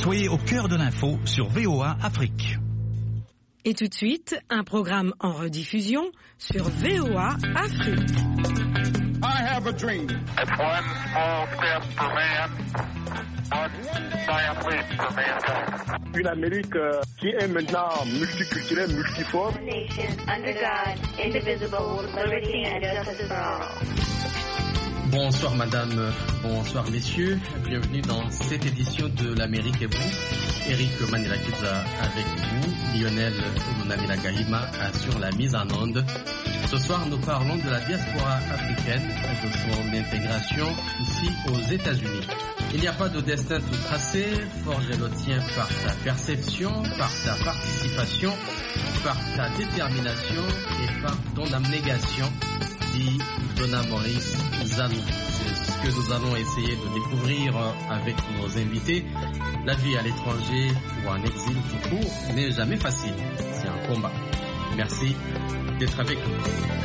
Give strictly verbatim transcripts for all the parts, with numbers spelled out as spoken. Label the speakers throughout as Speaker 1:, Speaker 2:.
Speaker 1: Soyez au cœur de l'info sur V O A Afrique.
Speaker 2: Et tout de suite, un programme en rediffusion sur V O A Afrique.
Speaker 3: I have a dream.
Speaker 4: It's one small step for man, one giant leap for mankind.
Speaker 3: Une Amérique euh, qui est maintenant multiculturelle, multiforme.
Speaker 5: Nation under God, indivisible, with liberty and justice for all.
Speaker 6: Bonsoir madame, bonsoir messieurs, bienvenue dans cette édition de l'Amérique et vous. Eric Manirakiza avec vous, Lionel Munamira Gahima assure la mise en onde. Ce soir nous parlons de la diaspora africaine et de son intégration ici aux États-Unis. Il n'y a pas de destin tout tracé, forge le tien par ta perception, par ta participation, par ta détermination et par ton abnégation, dit Donna Maurice Zalou. C'est ce que nous allons essayer de découvrir avec nos invités. La vie à l'étranger ou en exil tout court n'est jamais facile, c'est un combat. Merci d'être avec nous.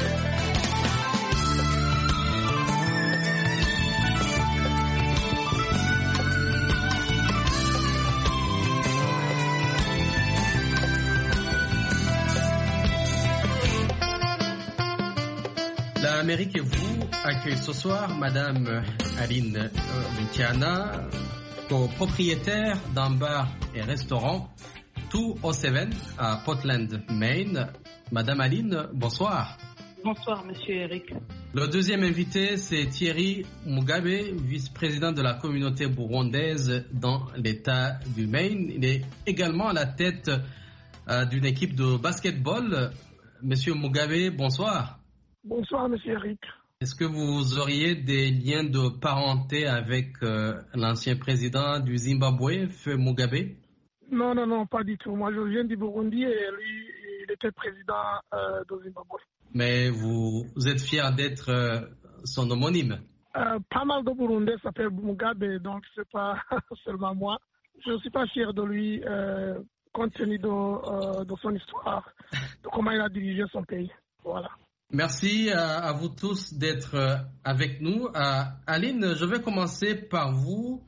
Speaker 6: L'Amérique et vous accueille ce soir Madame Aline Luciana, copropriétaire d'un bar et restaurant deux cent sept à Portland, Maine. Madame Aline, bonsoir.
Speaker 7: Bonsoir, Monsieur Eric.
Speaker 6: Le deuxième invité, c'est Thierry Mugabe, vice-président de la communauté burundaise dans l'État du Maine. Il est également à la tête euh, d'une équipe de basketball. Monsieur Mugabe, bonsoir.
Speaker 8: Bonsoir, Monsieur Eric.
Speaker 6: Est-ce que vous auriez des liens de parenté avec euh, l'ancien président du Zimbabwe, Feu Mugabe?
Speaker 8: Non, non, non, pas du tout. Moi, je viens du Burundi et lui, il était président euh, du Zimbabwe.
Speaker 6: Mais vous, vous êtes fier d'être euh, son homonyme?
Speaker 8: euh, Pas mal de Burundais s'appellent Mugabe, donc c'est pas seulement moi. Je ne suis pas fier de lui, euh, compte tenu de, euh, de son histoire, de comment il a dirigé son pays. Voilà.
Speaker 6: Merci à, à vous tous d'être euh, avec nous. Euh, Aline, je vais commencer par vous.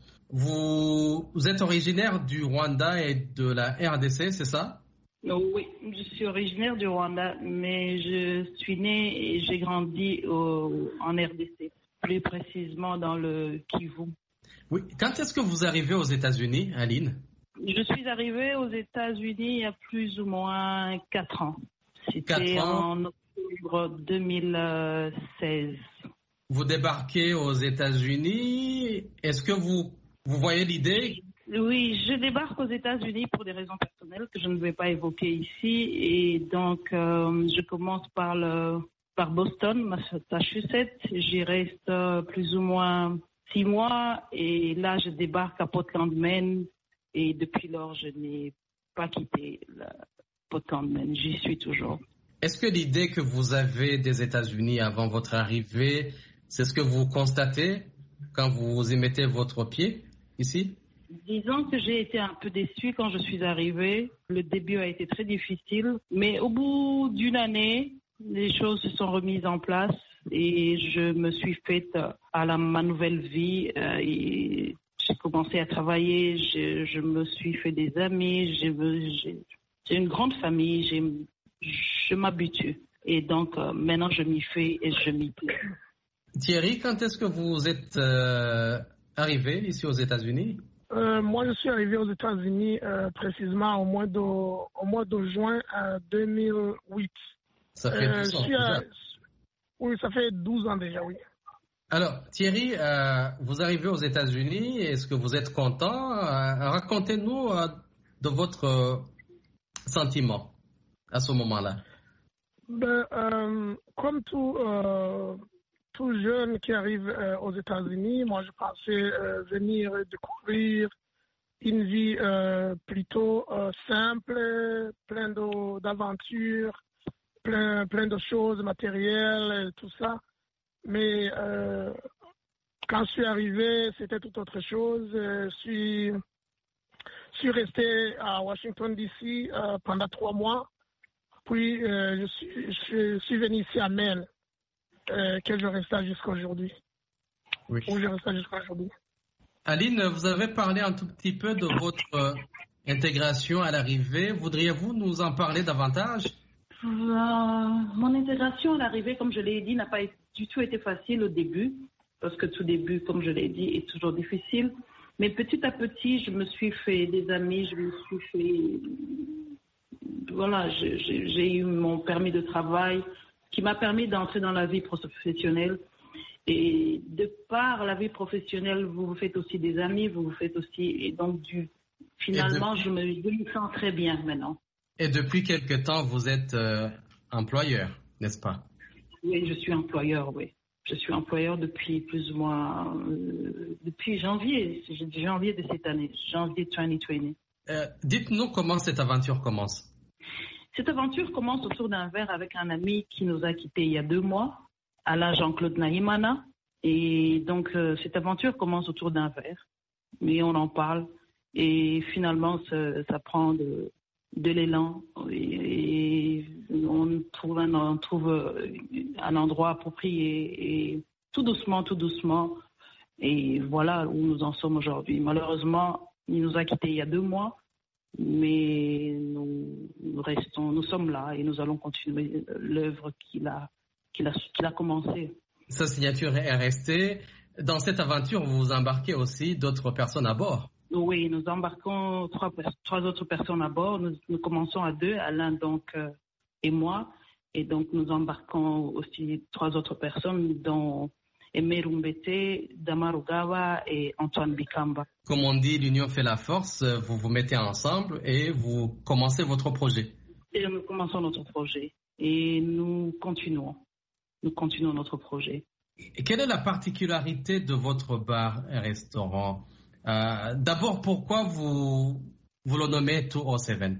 Speaker 6: vous. Vous êtes originaire du Rwanda et de la R D C, c'est ça?
Speaker 7: Oui, je suis originaire du Rwanda, mais je suis née et j'ai grandi au, en R D C, plus précisément dans le Kivu.
Speaker 6: Oui. Quand est-ce que vous arrivez aux États-Unis, Aline?
Speaker 7: Je suis arrivée aux États-Unis il y a plus ou moins quatre ans. C'était
Speaker 6: quatre ans.
Speaker 7: En octobre deux mille seize.
Speaker 6: Vous débarquez aux États-Unis. Est-ce que vous, vous voyez l'idée?
Speaker 7: Oui, je débarque aux États-Unis pour des raisons personnelles que je ne vais pas évoquer ici. Et donc, euh, je commence par, le, par Boston, Massachusetts. J'y reste euh, plus ou moins six mois. Et là, je débarque à Portland, Maine. Et depuis lors, je n'ai pas quitté la Portland, Maine. J'y suis toujours.
Speaker 6: Est-ce que l'idée que vous avez des États-Unis avant votre arrivée, c'est ce que vous constatez quand vous y mettez votre pied ici?
Speaker 7: Disons que j'ai été un peu déçue quand je suis arrivée. Le début a été très difficile, mais au bout d'une année, les choses se sont remises en place et je me suis faite à la, ma nouvelle vie. Euh, et j'ai commencé à travailler, je, je me suis fait des amis, j'ai, j'ai, j'ai une grande famille, j'ai, je m'habitue. Et donc euh, maintenant je m'y fais et je m'y plais.
Speaker 6: Thierry, quand est-ce que vous êtes euh, arrivé ici aux États-Unis?
Speaker 8: Euh, moi, je suis arrivé aux États-Unis euh, précisément au mois de, au mois de juin euh, deux mille huit.
Speaker 6: Ça fait
Speaker 8: euh,
Speaker 6: douze ans
Speaker 8: à,
Speaker 6: déjà.
Speaker 8: Oui, ça fait douze ans déjà, oui.
Speaker 6: Alors, Thierry, euh, vous arrivez aux États-Unis. Est-ce que vous êtes content? euh, Racontez-nous euh, de votre euh, sentiment à ce moment-là.
Speaker 8: Ben, euh, comme tout, euh, tout jeune qui arrive euh, aux États-Unis, moi je pensais euh, venir découvrir une vie euh, plutôt euh, simple, plein de, d'aventures, plein, plein de choses matérielles et tout ça. Mais euh, quand je suis arrivé, c'était tout autre chose. Je suis, je suis resté à Washington, D C euh, pendant trois mois. Puis, euh, je, suis, je suis venu ici à Maine, euh, que je reste jusqu'à aujourd'hui.
Speaker 6: Oui.
Speaker 8: Où je reste jusqu'à aujourd'hui.
Speaker 6: Aline, vous avez parlé un tout petit peu de votre euh, intégration à l'arrivée. Voudriez-vous nous en parler davantage?
Speaker 7: Euh, mon intégration à l'arrivée, comme je l'ai dit, n'a pas du tout été facile au début, parce que tout début, comme je l'ai dit, est toujours difficile. Mais petit à petit, je me suis fait des amis, je me suis fait... Voilà, j'ai, j'ai eu mon permis de travail qui m'a permis d'entrer dans la vie professionnelle. Et de par la vie professionnelle, vous vous faites aussi des amis, vous vous faites aussi... Et donc, du, finalement, depuis... je, me, je me sens très bien maintenant.
Speaker 6: Et depuis quelque temps, vous êtes euh, employeur, n'est-ce pas?
Speaker 7: Oui, je suis employeur, oui. Je suis employeur depuis plus ou moins... Euh, depuis janvier, janvier de cette année, janvier deux mille vingt.
Speaker 6: Euh, dites-nous comment cette aventure commence.
Speaker 7: Cette aventure commence autour d'un verre avec un ami qui nous a quittés il y a deux mois, Alain Jean-Claude Nahimana. Et donc, euh, cette aventure commence autour d'un verre. Mais on en parle. Et finalement, ça, ça prend de, de l'élan. Et, et on trouve, un, on trouve un endroit approprié. Et tout doucement, tout doucement. Et voilà où nous en sommes aujourd'hui. Malheureusement, il nous a quittés il y a deux mois. Mais nous, nous restons, nous sommes là et nous allons continuer l'œuvre qu'il a, qu'il a, qu'il a commencée.
Speaker 6: Sa signature est restée. Dans cette aventure, vous embarquez aussi d'autres personnes à bord.
Speaker 7: Oui, nous embarquons trois, trois autres personnes à bord. Nous, nous commençons à deux, Alain donc euh, et moi, et donc nous embarquons aussi trois autres personnes, dont Aimé Rumbete, Damarugawa et Antoine Bikamba.
Speaker 6: Comme on dit, l'union fait la force. Vous vous mettez ensemble et vous commencez votre projet.
Speaker 7: Et nous commençons notre projet et nous continuons. Nous continuons notre projet.
Speaker 6: Et quelle est la particularité de votre bar et restaurant? euh, D'abord, pourquoi vous, vous le nommez deux cent sept?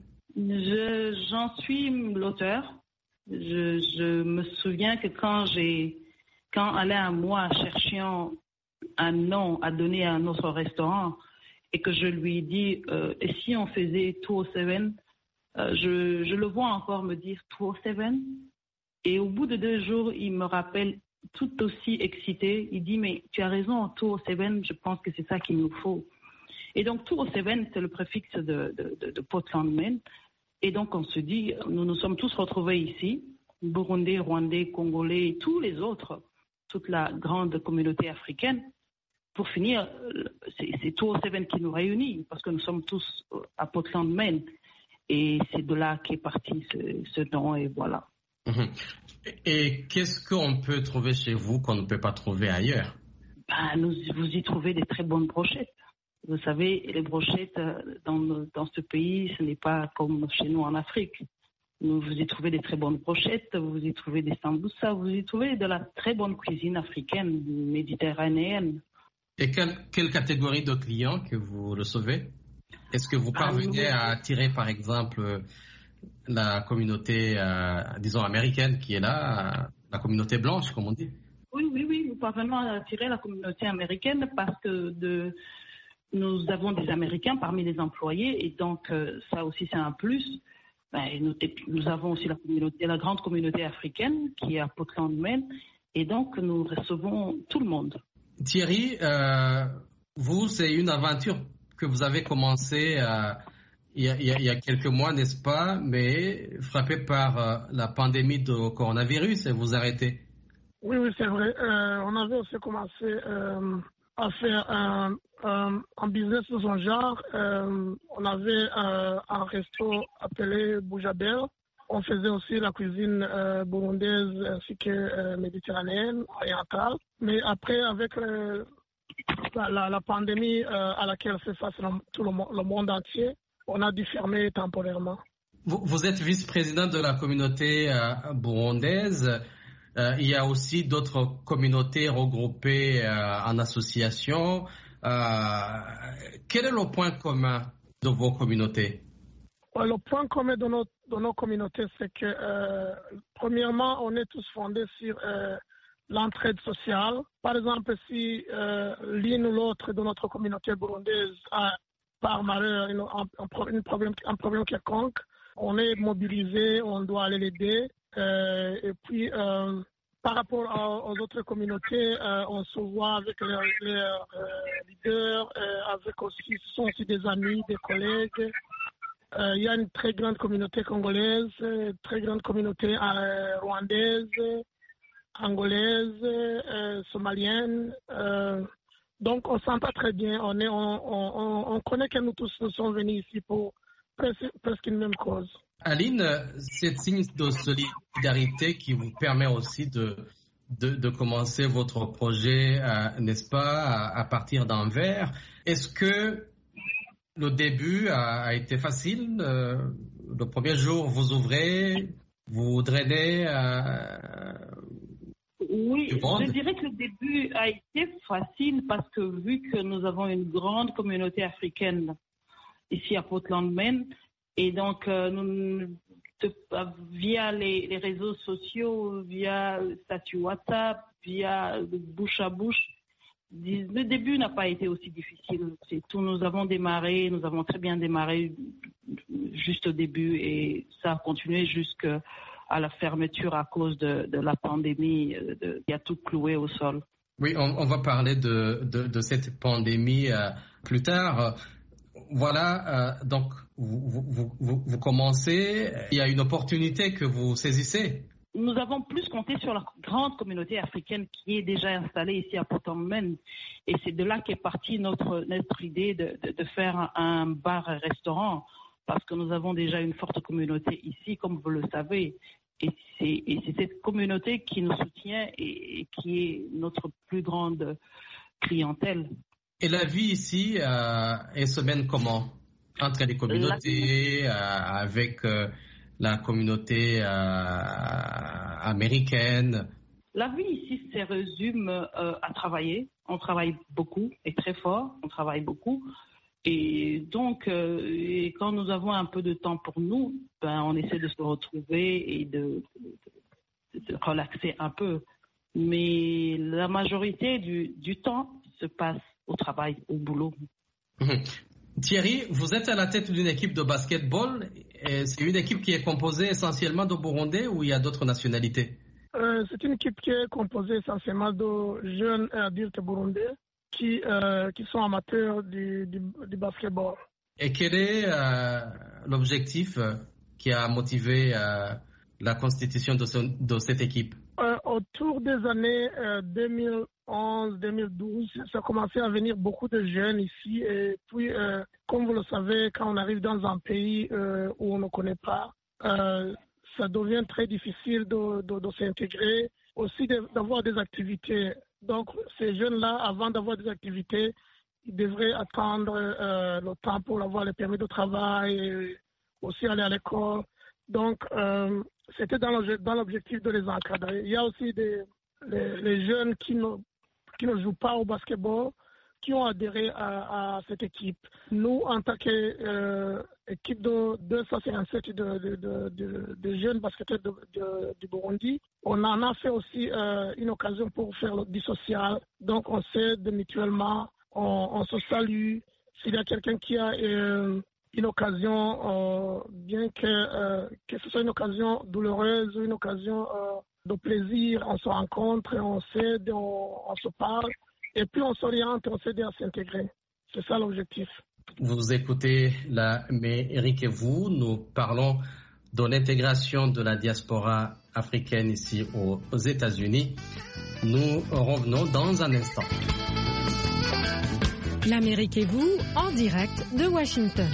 Speaker 7: Je, J'en suis l'auteur. Je, je me souviens que quand j'ai... Quand Alain et moi cherchions un nom à donner à notre restaurant et que je lui dis euh, et si on faisait deux cent sept, euh, je, je le vois encore me dire deux cent sept. Et au bout de deux jours, il me rappelle tout aussi excité. Il dit mais tu as raison, deux cent sept, je pense que c'est ça qu'il nous faut. Et donc deux cent sept, c'est le préfixe de, de, de, de Portland, Maine. Et donc on se dit, nous nous sommes tous retrouvés ici, Burundais, Rwandais, Congolais, tous les autres, toute la grande communauté africaine. Pour finir, c'est, c'est deux cent sept qui nous réunit, parce que nous sommes tous à Portland, Maine. Et c'est de là qu'est parti ce, ce nom, et voilà.
Speaker 6: Et qu'est-ce qu'on peut trouver chez vous qu'on ne peut pas trouver ailleurs?
Speaker 7: Ben, nous, vous y trouvez des très bonnes brochettes. Vous savez, les brochettes dans, dans ce pays, ce n'est pas comme chez nous en Afrique. Vous y trouvez des très bonnes brochettes, vous y trouvez des samboussas, vous y trouvez de la très bonne cuisine africaine, méditerranéenne.
Speaker 6: Et quelle, quelle catégorie de clients que vous recevez? Est-ce que vous parvenez ah, à attirer, par exemple, la communauté, euh, disons, américaine qui est là, la communauté blanche, comme on dit?
Speaker 7: Oui, oui, oui, nous parvenons à attirer la communauté américaine parce que de, nous avons des Américains parmi les employés et donc euh, ça aussi c'est un plus. Ben, nous, nous avons aussi la communauté, la grande communauté africaine qui est à Portland, Maine, et donc nous recevons tout le monde.
Speaker 6: Thierry, euh, vous, c'est une aventure que vous avez commencée euh, il, y a, il y a quelques mois, n'est-ce pas, mais frappé par euh, la pandémie de coronavirus et vous arrêtez.
Speaker 8: Oui, oui, c'est vrai. Euh, on avait aussi commencé euh, à faire un, un, un business de son genre. Euh, on avait euh, un resto appelé Boujabel. On faisait aussi la cuisine euh, burundaise ainsi que euh, méditerranéenne, orientale. Mais après, avec euh, la, la, la pandémie euh, à laquelle fait face tout le, le monde entier, on a dû fermer temporairement.
Speaker 6: Vous, vous êtes vice-président de la communauté euh, burundaise. Euh, il y a aussi d'autres communautés regroupées euh, en association. Euh, quel est le point commun de vos communautés?
Speaker 8: Le point commun de nos, de nos communautés, c'est que, euh, premièrement, on est tous fondés sur euh, l'entraide sociale. Par exemple, si euh, l'une ou l'autre de notre communauté burundaise a, par malheur, une, un, un, problème, un problème quelconque, on est mobilisé, on doit aller l'aider. Euh, et puis, euh, par rapport à, aux autres communautés, euh, on se voit avec les, les euh, leaders, euh, avec aussi, ce sont aussi des amis, des collègues. Euh, il y a une très grande communauté congolaise, euh, très grande communauté euh, rwandaise, angolaise, euh, somalienne. Euh, donc on s'entend très bien. On, est, on, on, on connaît que nous tous nous sommes venus ici pour presque, presque une même cause.
Speaker 6: Aline, c'est signe de solidarité qui vous permet aussi de, de, de commencer votre projet, euh, n'est-ce pas, à, à partir d'Anvers. Est-ce que le début a, a été facile? euh, Le premier jour, vous ouvrez, vous drainez euh,
Speaker 7: Oui,
Speaker 6: du monde?
Speaker 7: Je dirais que le début a été facile parce que vu que nous avons une grande communauté africaine ici à Portland, Maine, et donc euh, nous, de, via les, les réseaux sociaux, via le statut WhatsApp, via le bouche à bouche, le début n'a pas été aussi difficile. C'est tout. Nous avons démarré, nous avons très bien démarré juste au début et ça a continué jusqu'à la fermeture à cause de, de la pandémie de, qui a tout cloué au sol.
Speaker 6: Oui, on, on va parler de, de, de cette pandémie euh, plus tard. Voilà, euh, donc vous, vous, vous, vous commencez, il y a une opportunité que vous saisissez.
Speaker 7: Nous avons plus compté sur la grande communauté africaine qui est déjà installée ici à Portland, Maine. Et c'est de là qu'est partie notre, notre idée de, de, de faire un bar-restaurant parce que nous avons déjà une forte communauté ici, comme vous le savez. Et c'est, et c'est cette communauté qui nous soutient et, et qui est notre plus grande clientèle.
Speaker 6: Et la vie ici euh, est se mène comment? Entre les communautés, la... euh, avec euh, la communauté euh, américaine?
Speaker 7: La vie ici se résume euh, à travailler. On travaille beaucoup et très fort. On travaille beaucoup. Et donc, euh, et quand nous avons un peu de temps pour nous, ben, on essaie de se retrouver et de, de, de relaxer un peu. Mais la majorité du, du temps se passe au travail, au boulot.
Speaker 6: Mmh. Thierry, vous êtes à la tête d'une équipe de basketball. Et c'est une équipe qui est composée essentiellement de Burundais ou il y a d'autres nationalités?
Speaker 8: euh, C'est une équipe qui est composée essentiellement de jeunes adultes burundais qui, euh, qui sont amateurs du, du, du basketball.
Speaker 6: Et quel est euh, l'objectif euh, qui a motivé euh, la constitution de, ce, de cette équipe?
Speaker 8: euh, Autour des années euh, deux mille onze deux mille douze, ça a commencé à venir beaucoup de jeunes ici. Et puis, euh, comme vous le savez, quand on arrive dans un pays euh, où on ne connaît pas, euh, ça devient très difficile de, de, de s'intégrer, aussi de, d'avoir des activités. Donc, ces jeunes-là, avant d'avoir des activités, ils devraient attendre euh, le temps pour avoir le permis de travail, et aussi aller à l'école. Donc, euh, c'était dans l'objectif de les encadrer. Il y a aussi des, les, les jeunes qui ne, qui ne jouent pas au basketball, qui ont adhéré à, à cette équipe. Nous, en tant qu'équipe euh, de deux cent cinquante-sept de, de, de, de, de jeunes basketteurs de, de, du Burundi, on en a fait aussi euh, une occasion pour faire du social. Donc, on s'aide mutuellement, on, on se salue. S'il y a quelqu'un qui a euh, une occasion, euh, bien que, euh, que ce soit une occasion douloureuse ou une occasion euh, de plaisir, on se rencontre, on s'aide, on, on se parle. Et puis on s'oriente, on s'aide à s'intégrer. C'est ça l'objectif.
Speaker 6: Vous écoutez l'Amérique et vous, nous parlons de l'intégration de la diaspora africaine ici aux États-Unis. Nous revenons dans un instant.
Speaker 2: L'Amérique et vous, en direct de Washington.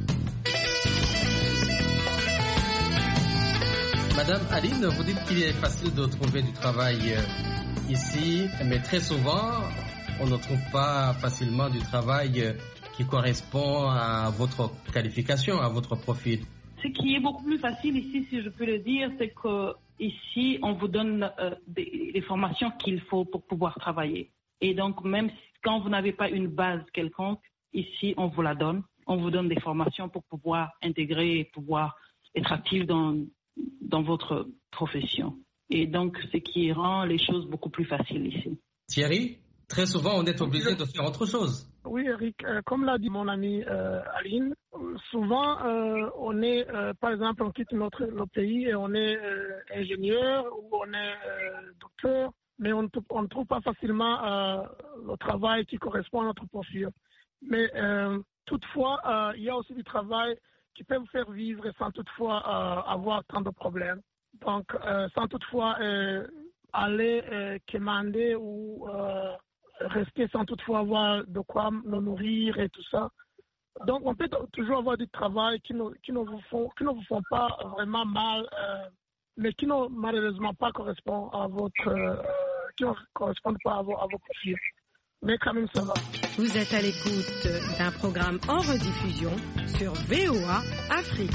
Speaker 6: Madame Aline, vous dites qu'il est facile de trouver du travail ici, mais très souvent, on ne trouve pas facilement du travail qui correspond à votre qualification, à votre profil.
Speaker 7: Ce qui est beaucoup plus facile ici, si je peux le dire, c'est que ici, on vous donne euh, des, les formations qu'il faut pour pouvoir travailler. Et donc, même si, quand vous n'avez pas une base quelconque, ici, on vous la donne. On vous donne des formations pour pouvoir intégrer et pouvoir être actif dans, dans votre profession. Et donc, ce qui rend les choses beaucoup plus faciles ici.
Speaker 6: Thierry, très souvent, on est obligé de faire autre chose.
Speaker 8: Oui, Eric, euh, comme l'a dit mon amie euh, Aline, souvent, euh, on est, euh, par exemple, on quitte notre, notre pays et on est euh, ingénieur ou on est euh, docteur, mais on ne trouve pas facilement euh, le travail qui correspond à notre profil. Mais euh, toutefois, euh, il y a aussi du travail qui peut vous faire vivre sans toutefois euh, avoir tant de problèmes. Donc, euh, sans toutefois euh, aller euh, commander ou euh, rester sans toutefois avoir de quoi nous nourrir et tout ça. Donc, on peut toujours avoir du travail qui ne, qui ne, vous, font, qui ne vous font pas vraiment mal, euh, mais qui ne malheureusement pas correspond à votre, euh, qui ne correspondent pas à vos, à vos profils. Mais quand même, ça va.
Speaker 2: Vous êtes à l'écoute d'un programme en rediffusion sur V O A Afrique.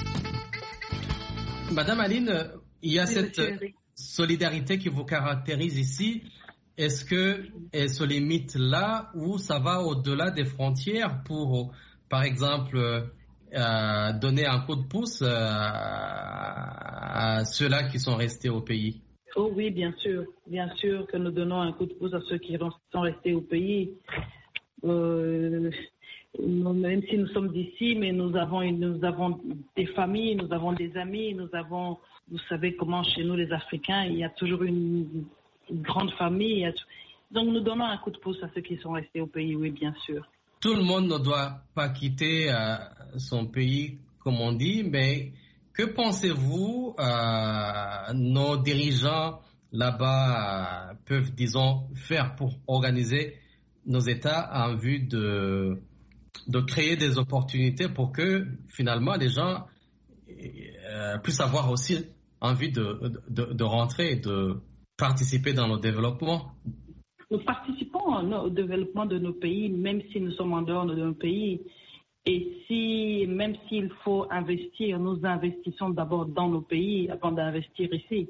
Speaker 6: Madame Aline, il y a
Speaker 7: Oui,
Speaker 6: cette solidarité qui vous caractérise ici. Est-ce que elle se limite là ou ça va au-delà des frontières pour, par exemple, euh, donner un coup de pouce euh, à ceux-là qui sont restés au pays?
Speaker 7: Oh oui, bien sûr. Bien sûr que nous donnons un coup de pouce à ceux qui sont restés au pays. Euh, même si nous sommes d'ici, mais nous avons, une, nous avons des familles, nous avons des amis, nous avons, vous savez comment chez nous les Africains, il y a toujours une, une grande famille. Donc nous donnons un coup de pouce à ceux qui sont restés au pays, oui, bien sûr.
Speaker 6: Tout le monde ne doit pas quitter euh, son pays, comme on dit, mais que pensez-vous, euh, nos dirigeants là-bas euh, peuvent, disons, faire pour organiser nos États en vue de, de créer des opportunités pour que, finalement, les gens euh, puissent avoir aussi envie de, de, de rentrer et de participer dans le développement?
Speaker 7: Nous participons au développement de nos pays, même si nous sommes en dehors de nos pays. Et si, même s'il faut investir, nous investissons d'abord dans nos pays avant d'investir ici.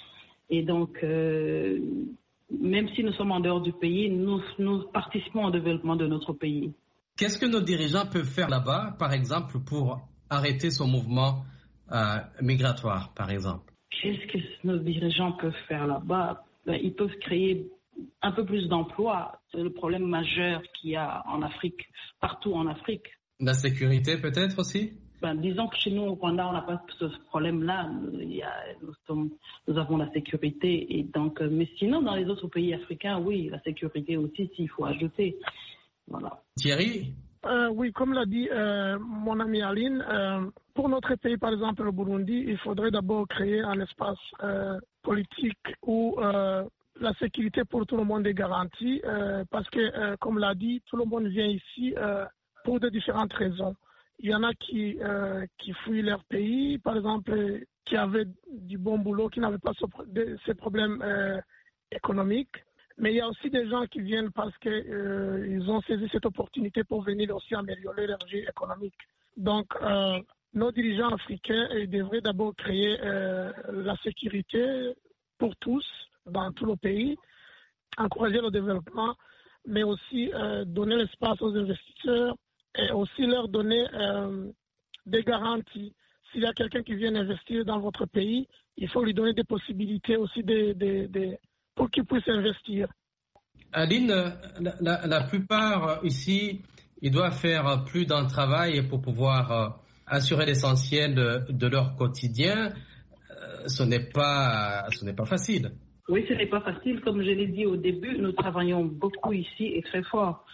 Speaker 7: Et donc, euh, même si nous sommes en dehors du pays, nous, nous participons au développement de notre pays.
Speaker 6: Qu'est-ce que nos dirigeants peuvent faire là-bas, par exemple, pour arrêter ce mouvement euh, migratoire, par exemple?
Speaker 7: Qu'est-ce que nos dirigeants peuvent faire là-bas? Ben, ils peuvent créer un peu plus d'emplois. C'est le problème majeur qu'il y a en Afrique, partout en Afrique.
Speaker 6: La sécurité peut-être aussi?
Speaker 7: Ben, disons que chez nous au Rwanda, on n'a pas ce problème-là. Il y a, nous, sommes, nous avons la sécurité. Et donc, mais sinon, dans les autres pays africains, oui, la sécurité aussi, s'il faut ajouter. Voilà.
Speaker 6: Thierry?
Speaker 8: euh, Oui, comme l'a dit euh, mon ami Aline, euh, pour notre pays, par exemple le Burundi, il faudrait d'abord créer un espace euh, politique où euh, la sécurité pour tout le monde est garantie. Euh, parce que, euh, comme l'a dit, tout le monde vient ici euh, pour de différentes raisons. Il y en a qui, euh, qui fuient leur pays, par exemple, qui avaient du bon boulot, qui n'avaient pas ce, de, ces problèmes euh, économiques. Mais il y a aussi des gens qui viennent parce qu'ils euh, ont saisi cette opportunité pour venir aussi améliorer leur vie économique. Donc, euh, nos dirigeants africains ils devraient d'abord créer euh, la sécurité pour tous dans tout le pays, encourager le développement, mais aussi euh, donner l'espace aux investisseurs et aussi leur donner euh, des garanties. S'il y a quelqu'un qui vient investir dans votre pays, il faut lui donner des possibilités aussi de, de, de, pour qu'il puisse investir.
Speaker 6: Aline, la, la, la plupart ici, ils doivent faire plus d'un travail pour pouvoir euh, assurer l'essentiel de, de leur quotidien. Euh, ce n'est pas, ce n'est pas facile.
Speaker 7: Oui, ce n'est pas facile. Comme je l'ai dit au début, nous travaillons beaucoup ici et très fort.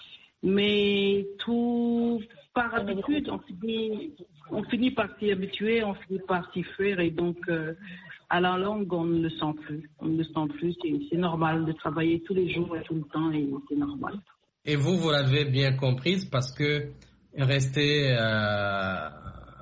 Speaker 7: Mais tout par habitude, on finit, on finit par s'y habituer, on finit par s'y faire. Et donc, euh, à la longue, on ne le sent plus. On ne le sent plus. C'est, c'est normal de travailler tous les jours et tout le temps, et c'est normal.
Speaker 6: Et vous, vous l'avez bien comprise parce que rester euh,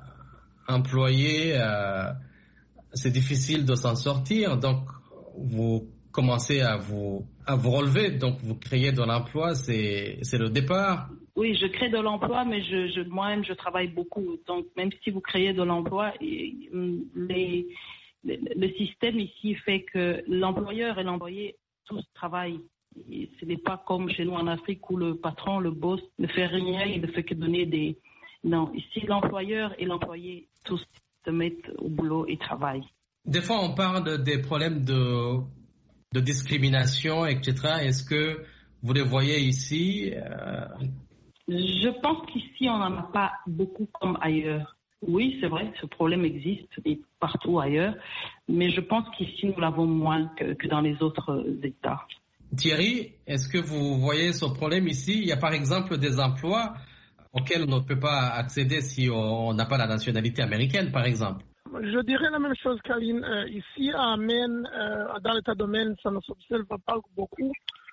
Speaker 6: employé, euh, c'est difficile de s'en sortir. Donc, vous commencez à vous, à vous relever. Donc, vous créez de l'emploi, c'est, c'est le départ.
Speaker 7: Oui, je crée de l'emploi, mais je, je, moi-même, je travaille beaucoup. Donc, même si vous créez de l'emploi, les, le système ici fait que l'employeur et l'employé, tous travaillent. Et ce n'est pas comme chez nous en Afrique où le patron, le boss, ne fait rien, il ne fait que donner des... Non, ici, l'employeur et l'employé, tous se mettent au boulot et travaillent.
Speaker 6: Des fois, on parle des problèmes de, de discrimination, et cetera. Est-ce que vous les voyez ici? euh...
Speaker 7: Je pense qu'ici, on n'en a pas beaucoup comme ailleurs. Oui, c'est vrai, ce problème existe et partout ailleurs, mais je pense qu'ici, nous l'avons moins que, que dans les autres États.
Speaker 6: Thierry, est-ce que vous voyez ce problème ici? Il y a par exemple des emplois auxquels on ne peut pas accéder si on n'a pas la nationalité américaine, par exemple.
Speaker 8: Je dirais la même chose qu'Aline. Euh, ici, à Maine, euh, dans l'État de Maine, ça ne s'observe pas beaucoup.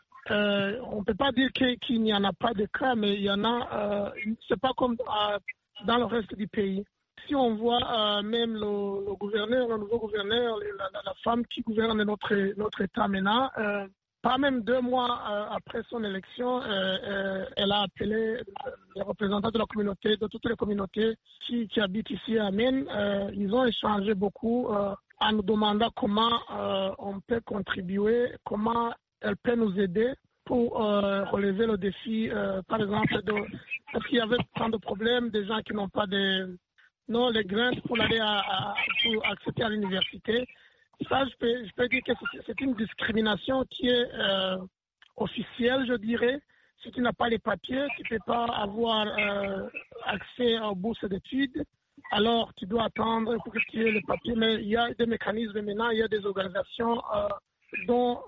Speaker 8: Euh, on ne peut pas dire que, qu'il n'y en a pas de cas, mais il y en a. Euh, c'est pas comme euh, dans le reste du pays. Si on voit euh, même le, le gouverneur, le nouveau gouverneur, la, la, la femme qui gouverne notre, notre État maintenant, euh, pas même deux mois euh, après son élection, euh, euh, elle a appelé les représentants de la communauté, de toutes les communautés qui, qui habitent ici à Maine. Euh, ils ont échangé beaucoup euh, en nous demandant comment euh, on peut contribuer, comment elle peut nous aider pour euh, relever le défi, euh, par exemple, de, parce qu'il y avait tant de problèmes, des gens qui n'ont pas de, non, les grades pour aller à, à, pour accéder à l'université. Ça, je peux, je peux dire que c'est une discrimination qui est euh, officielle, je dirais. Si tu n'as pas les papiers, tu ne peux pas avoir euh, accès aux bourses d'études. Alors, tu dois attendre pour que tu aies les papiers. Mais il y a des mécanismes maintenant, il y a des organisations euh, dont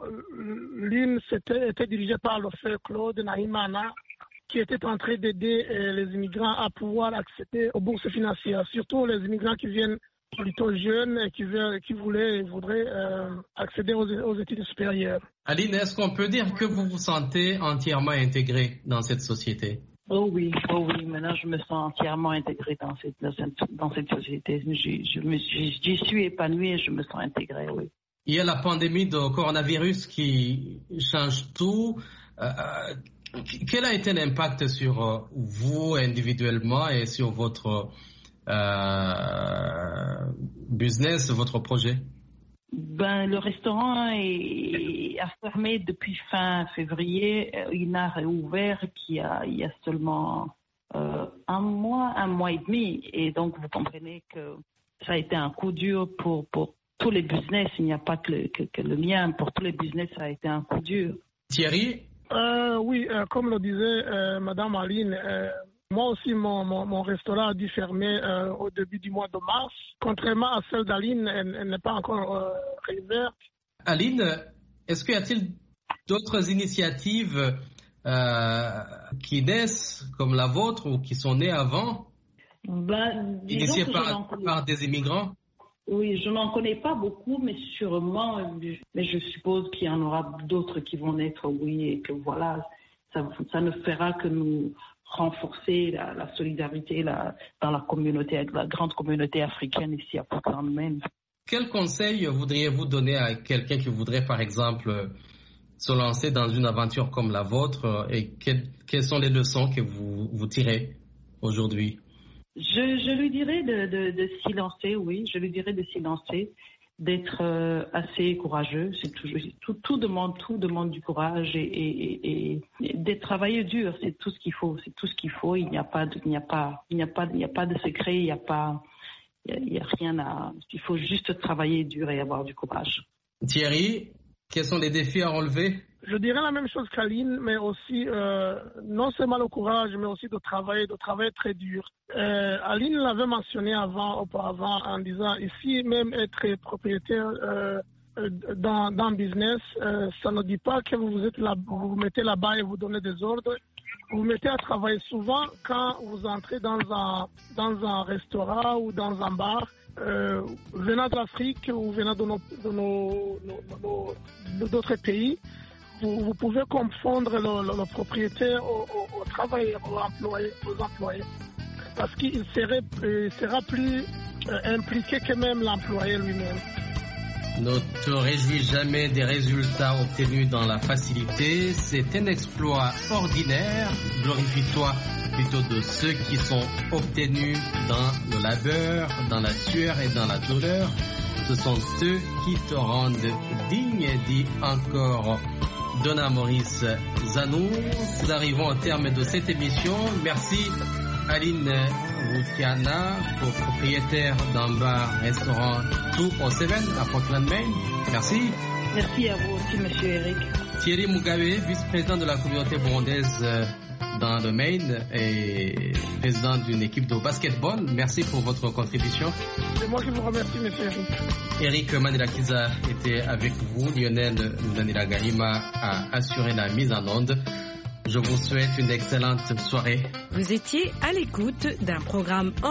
Speaker 8: l'une était, était dirigée par le frère Claude Nahimana, qui était en train d'aider euh, les immigrants à pouvoir accéder aux bourses financières, surtout les immigrants qui viennent plutôt jeunes et qui, veulent, qui voulaient, voudraient euh, accéder aux, aux études supérieures.
Speaker 6: Aline, est-ce qu'on peut dire que vous vous sentez entièrement intégrée dans cette société?
Speaker 7: Oh oui, oh oui, maintenant je me sens entièrement intégrée dans cette, dans cette, dans cette société. J'y, je me, j'y suis épanouie et je me sens intégrée, oui.
Speaker 6: Il y a la pandémie de coronavirus qui change tout. Euh, quel a été l'impact sur vous individuellement et sur votre euh, business, votre projet?
Speaker 7: Ben, le restaurant est, a fermé depuis fin février. Il n'a réouvert qu'il y a, il y a seulement euh, un mois, un mois et demi. Et donc, vous comprenez que ça a été un coup dur pour, pour tous les business. Il n'y a pas que le, que, que le mien. Pour tous les business, ça a été un coup dur.
Speaker 6: Thierry?
Speaker 8: Euh, oui, euh, comme le disait euh, Madame Aline, euh, moi aussi, mon, mon, mon restaurant a dû fermer euh, au début du mois de mars. Contrairement à celle d'Aline, elle, elle n'est pas encore euh, réouverte.
Speaker 6: Aline, est-ce qu'il y a-t-il d'autres initiatives euh, qui naissent comme la vôtre ou qui sont nées avant,
Speaker 7: ben,
Speaker 6: initiées par, par des immigrants?
Speaker 7: Oui, je n'en connais pas beaucoup, mais sûrement, mais je suppose qu'il y en aura d'autres qui vont naître, oui, et que voilà, ça, ça ne fera que nous renforcer la, la solidarité la, dans la communauté, la grande communauté africaine ici à Portland, Maine.
Speaker 6: Quel conseil voudriez-vous donner à quelqu'un qui voudrait, par exemple, se lancer dans une aventure comme la vôtre, et quelles, quelles sont les leçons que vous, vous tirez aujourd'hui?
Speaker 7: Je, je lui dirais de, de, de s'y lancer, oui, je lui dirais de s'y lancer, d'être euh, assez courageux. C'est toujours, tout, tout demande, tout demande du courage et, et, et, et de travailler dur. C'est tout ce qu'il faut. C'est tout ce qu'il faut. Il n'y a pas, de, il n'y a pas, il n'y a pas, il n'y a pas de secret. Il n'y a pas, il y a rien à. Il faut juste travailler dur et avoir du courage.
Speaker 6: Thierry, quels sont les défis à relever?
Speaker 8: Je dirais la même chose qu'Aline, mais aussi euh, non seulement le courage, mais aussi de travailler, de travailler très dur. Euh, Aline l'avait mentionné avant, auparavant, en disant ici même être propriétaire euh, dans dans business, euh, ça ne dit pas que vous êtes là, vous vous mettez là-bas et vous donnez des ordres. Vous vous mettez à travailler souvent quand vous entrez dans un dans un restaurant ou dans un bar. Euh, venant d'Afrique ou venant de nos, de nos, nos, nos, d'autres pays, vous, vous pouvez confondre le, le, le propriétaire au, au, au travailleur, aux employés, aux employés. Parce qu'il serait, il sera plus euh, impliqué que même l'employé lui-même.
Speaker 6: Ne te réjouis jamais des résultats obtenus dans la facilité. C'est un exploit ordinaire. Glorifie-toi plutôt de ceux qui sont obtenus dans le labeur, dans la sueur et dans la douleur. Ce sont ceux qui te rendent digne, dit encore Donna Maurice Zanou. Nous arrivons au terme de cette émission. Merci Aline Rukiana, propriétaire d'un bar-restaurant Two oh Seven à Portland, Maine. Merci.
Speaker 7: Merci à vous aussi, Monsieur Eric.
Speaker 6: Thierry Mugabe, vice-président de la communauté burundaise dans le Maine et président d'une équipe de basketball. Merci pour votre contribution.
Speaker 8: C'est moi qui vous remercie, monsieur Eric.
Speaker 6: Eric Mandela-Kiza était avec vous. Lionel Nanila Gahima a assuré la mise en onde. Je vous souhaite une excellente soirée.
Speaker 2: Vous étiez à l'écoute d'un programme